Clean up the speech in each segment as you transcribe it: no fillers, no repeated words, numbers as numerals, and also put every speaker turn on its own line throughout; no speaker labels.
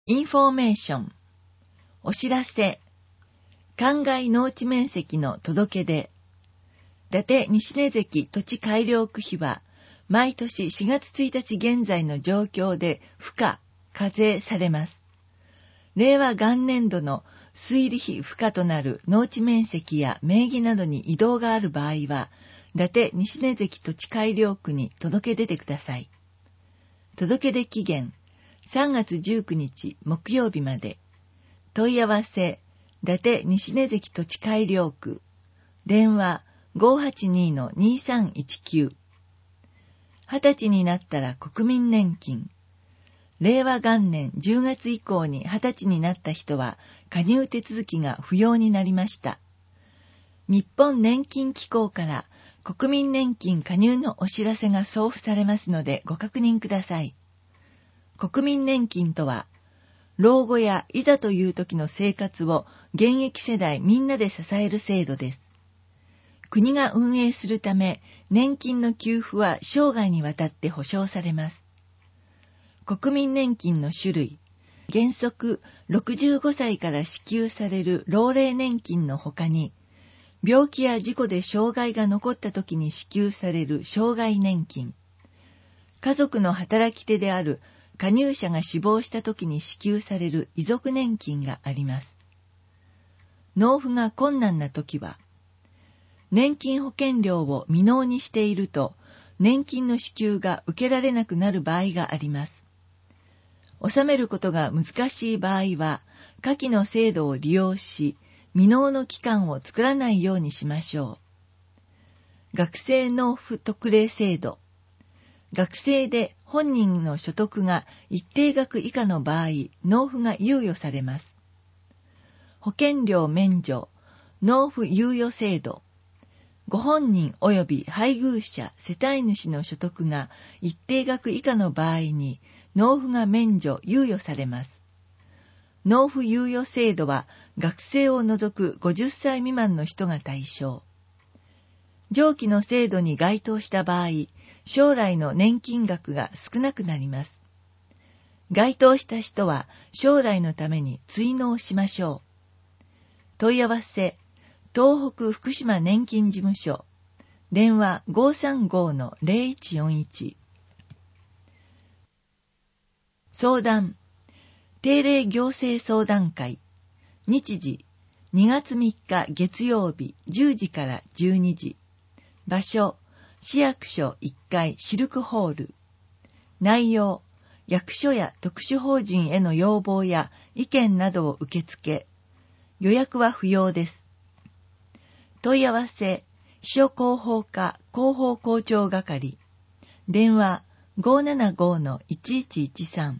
インフォーメーション、お知らせ、灌漑農地面積の届け出、伊達西根関土地改良区費は、毎年4月1日現在の状況で付加、課税されます。令和元年度の推理費付加となる農地面積や名義などに異動がある場合は、伊達西根関土地改良区に届け出てください。届け出期限、3月19日木曜日まで。問い合わせ、伊達西根関土地改良区。電話 582-2319。20歳になったら国民年金。令和元年10月以降に20歳になった人は加入手続きが不要になりました。日本年金機構から国民年金加入のお知らせが送付されますのでご確認ください。国民年金とは、老後やいざという時の生活を現役世代みんなで支える制度です。国が運営するため、年金の給付は生涯にわたって保障されます。国民年金の種類、原則65歳から支給される老齢年金のほかに、病気や事故で障害が残った時に支給される障害年金、家族の働き手である加入者が死亡した時に支給される遺族年金があります。納付が困難な時は、年金保険料を未納にしていると、年金の支給が受けられなくなる場合があります。納めることが難しい場合は、下記の制度を利用し、未納の期間を作らないようにしましょう。学生納付特例制度。学生で本人の所得が一定額以下の場合、納付が猶予されます。保険料免除、納付猶予制度。ご本人及び配偶者、世帯主の所得が一定額以下の場合に、納付が免除、猶予されます。納付猶予制度は、学生を除く50歳未満の人が対象。上記の制度に該当した場合、将来の年金額が少なくなります。該当した人は、将来のために追納しましょう。問い合わせ、東北福島年金事務所。電話 535-0141。相談、定例行政相談会。日時、2月3日月曜日10時から12時。場所、市役所1階シルクホール。内容、役所や特殊法人への要望や意見などを受け付け。予約は不要です。問い合わせ、秘書広報課広報校長係。電話 575-1113。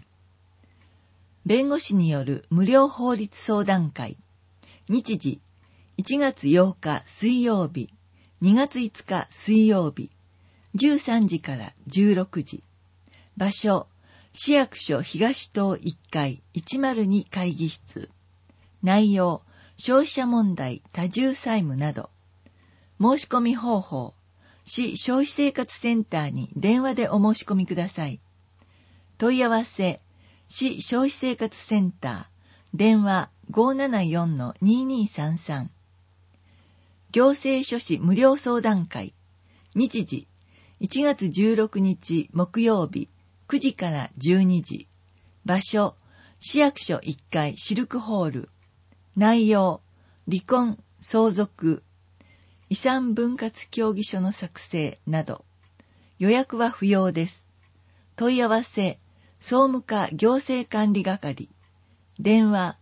弁護士による無料法律相談会。日時、1月8日水曜日、2月5日水曜日、13時から16時。場所、市役所東棟1階102会議室。内容、消費者問題、多重債務など。申し込み方法、市消費生活センターに電話でお申し込みください。問い合わせ、市消費生活センター、電話 574-2233。行政書士無料相談会。日時、1月16日木曜日、9時から12時。場所、市役所1階シルクホール。内容、離婚、相続、遺産分割協議書の作成など。予約は不要です。問い合わせ、総務課行政管理係。電話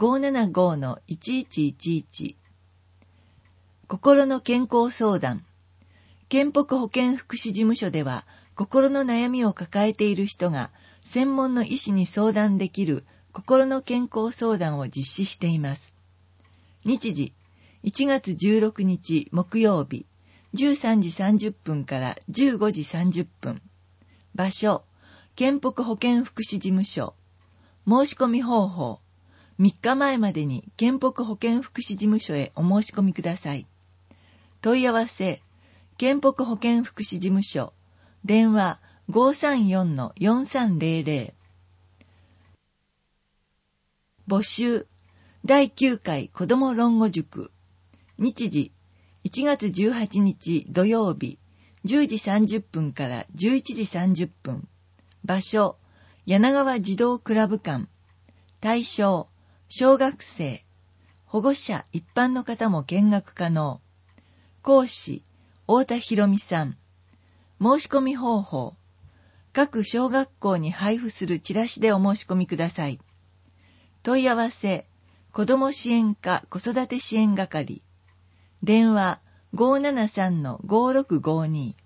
575-1111。心の健康相談。健北保健福祉事務所では、心の悩みを抱えている人が、専門の医師に相談できる心の健康相談を実施しています。日時、1月16日木曜日、13時30分から15時30分。場所、健北保健福祉事務所。申し込み方法、3日前までに健北保健福祉事務所へお申し込みください。問い合わせ、健北保健福祉事務所。電話 534-4300。 募集第9回子ども論語塾。日時1月18日土曜日10時30分から11時30分。場所柳川児童クラブ館。対象小学生。保護者一般の方も見学可能。講師太田博美さん。申し込み方法。各小学校に配布するチラシでお申し込みください。問い合わせ、子ども支援課子育て支援係。電話 573-5652